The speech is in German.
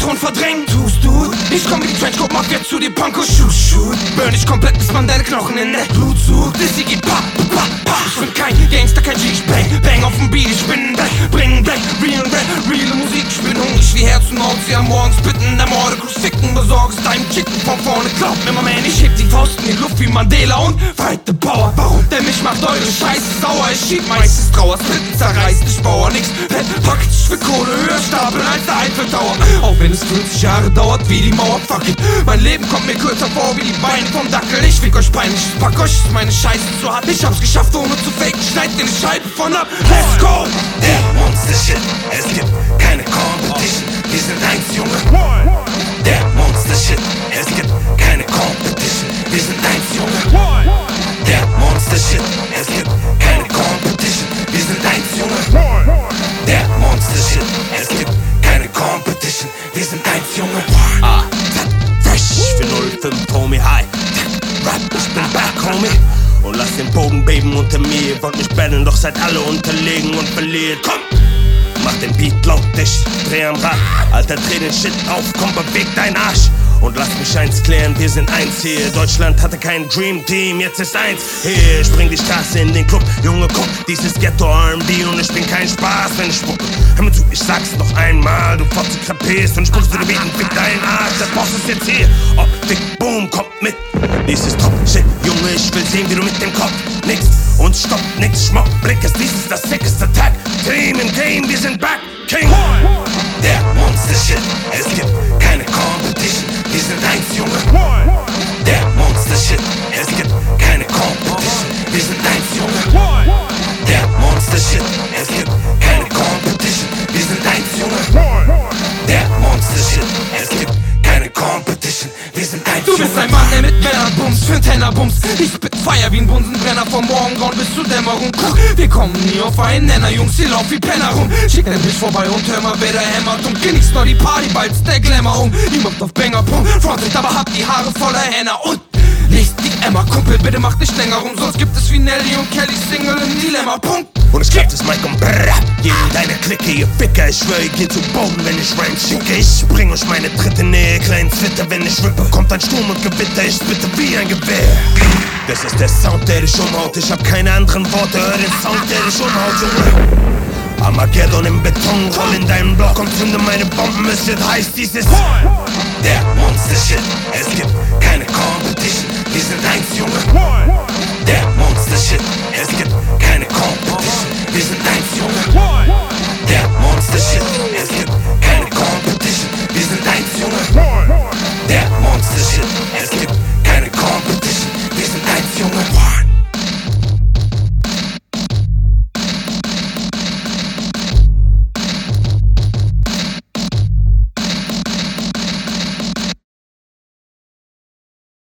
Ton verdrängen. Tust du? Ich komm wie die Trenchcoat Mafia zu dir, Panko, shoot. Burn ich komplett, bis man deine Knochen in der Blut sucht. Dizzy geht pa. Ich bin kein Gangster, kein G, ich bang auf dem Beat. Ich bin back, bring back, reale Musik. Ich bin hungrig wie Herz und Maus, sie am Morgens bitten, der Morde, Ficken, besorgst deinem Chicken von vorne. Glaub mir, man, ich heb die Faust in die Luft wie Mandela und fight the power. Warum? Denn mich macht eure Scheiße sauer. Ich schieb meistens Trauer, Splitten zerreißt, ich baue nix. Fett packt, ich will Kohle höher stapeln als der Eiffeltower. Auch wenn es 50 Jahre dauert wie die Mauer, fuck it. Mein Leben kommt mir kürzer vor wie die Beine vom Dackel. Ich fick euch peinlich, ich pack euch, ist meine Scheiße zu hart. Ich hab's geschafft ohne zu faken, schneid dir die Scheibe von ab. Let's go! Der Monster-Shit, es gibt keine Competition. Wir sind eins, Junge. Der Monster-Shit, es gibt keine Competition. Wir sind eins, Junge. Der Monster-Shit, es gibt keine Competition. Wir sind eins, Junge. Der Monster-Shit, es gibt keine Competition. Wir sind eins, Junge. Fresh für 05, Homie, hi. Rap, ich bin back, Homie. Und lass den Boden beben unter mir. Ihr wollt mich battlen, doch seid alle unterlegen und verliert. Komm! Mach den Beat laut, dich dreh am Rad. Alter, dreh den Shit auf, komm, beweg deinen Arsch. Und lass mich eins klären, wir sind eins hier. Deutschland hatte kein Dream Team, jetzt ist eins hier. Ich bring die Straße in den Club, Junge, guck, dieses Ghetto R&B. Und ich bin kein Spaß, wenn ich spucke. Hör mir zu, ich sag's noch einmal, du Fotze krapierst und spuckst du den Beat und fick deinen Arsch. Das Boss ist jetzt hier, Optik, boom, kommt mit. Dieses Top-Shit, Junge, ich will sehen, wie du mit dem Kopf nix. Und stopp, nix, Schmock, Blick ist dieses das sickeste Tag. Team im Game, wir sind back, King. Der Monster-Shit, es gibt keine Competition. Wir sind eins, Junge. Der Monster-Shit, es gibt keine Competition. Wir sind eins, Junge. Der Monster-Shit, es gibt keine Competition. Wir sind eins, Junge. Der Monster-Shit, es gibt keine Competition. Wir sind eins, Du bist ein Mann, der mit Männern bumst, für Tennerbums. Ich spit Feuer wie ein Bunsenbrenner vom Morgengrauen bis zur Dämmerung. Guck, wir kommen nie auf einen Nenner, Jungs, hier lauf wie Penner rum. Schick den Bitch vorbei und hör mal, wer da hämmert. Und genießt noch die Party, bald's der Glamour um. Ihr macht auf Banger, Punkt, frontet, aber habt die Haare voller Henna. Und lest die Emma, Kumpel, bitte macht nicht länger rum. Sonst gibt es wie Nelly und Kelly Single im Dilemma, Punkt. Und ich klapp das Mic und brrrr, geh in deine Clique, ihr Ficker. Ich schwör, ihr geht zu Boden, wenn ich Rhymes schicke. Ich bring euch meine dritte Nähe, kleinen Twitter, wenn ich rippe. Kommt ein Sturm und Gewitter, ich bitte wie ein Gewehr. Das ist der Sound, der dich umhaut. Ich hab keine anderen Worte, hör den Sound, der dich umhaut, Junge. Armageddon im Beton, roll in deinen Block und zünde meine Bomben. Es wird heiß, dieses der Monster-Shit, es gibt keine Competition. Wir sind eins, Junge. Der Monster-Shit, es gibt keine Competition. Wir sind eins, Junge. Der Monster-Shit, es gibt keine Competition. Wir sind eins, Junge. Der Monster-Shit, es gibt